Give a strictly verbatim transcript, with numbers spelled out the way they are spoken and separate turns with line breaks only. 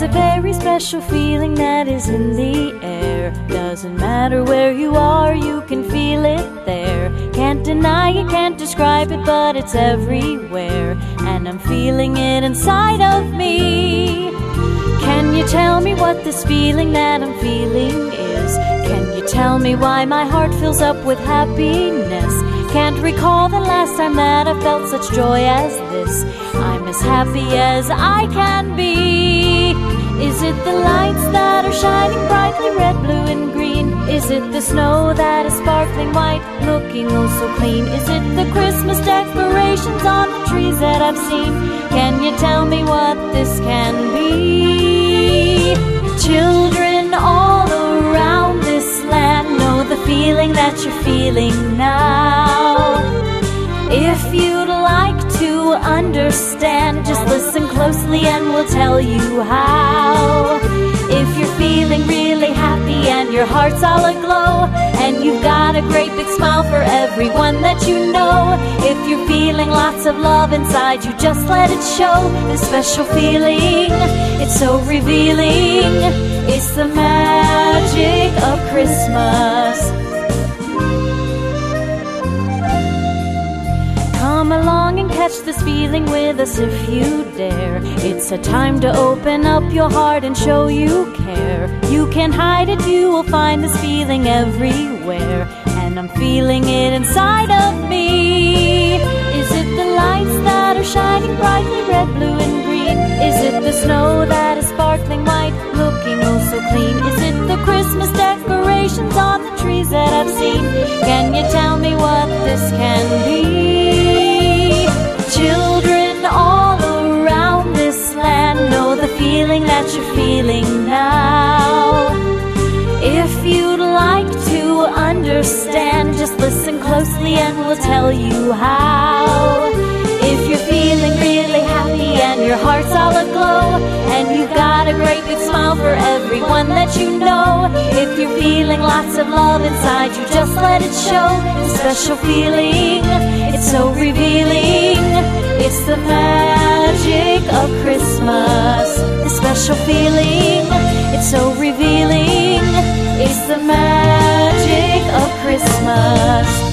a very special feeling that is in the air. Doesn't matter where you are, you can feel it there. Can't deny it, can't describe it, but it's everywhere. And I'm feeling it inside of me. Can you tell me what this feeling that I'm feeling is? Can you tell me why my heart fills up with happiness? Can't recall the last time that I felt such joy as this. I'm as happy as I can be. Is it the lights that are shining brightly red, blue and green? Is it the snow that is sparkling white, looking oh so clean? Is it the Christmas decorations on the trees that I've seen? Can you tell me what this can be? Children all around this land know the feeling that you're feeling now. If you'd like to understand, just listen closely and we'll tell you how. If you're feeling really happy and your heart's all aglow, and you've got a great big smile for everyone that you know, if you're feeling lots of love inside you, just let it show. This special feeling, it's so revealing. It's the magic of Christmas. Come along and catch this feeling with us if you dare. It's a time to open up your heart and show you care. You can't hide it, you will find this feeling everywhere. And I'm feeling it inside of me. Is it the lights that are shining brightly red, blue and green? Is it the snow that is sparkling white, looking oh so clean? Is it the Christmas decorations on the trees that I've seen? Can you tell me what this can be? Children all around this land know the feeling that you're feeling now. If you'd like to understand, just listen closely and we'll tell you how. If you're feeling really happy and your heart's all aglow, and you've got a great big smile for everyone that you know, if you're feeling lots of love inside you, just let it show. The special feeling, it's so revealing. It's the magic of Christmas. The special feeling, it's so revealing. It's the magic of Christmas.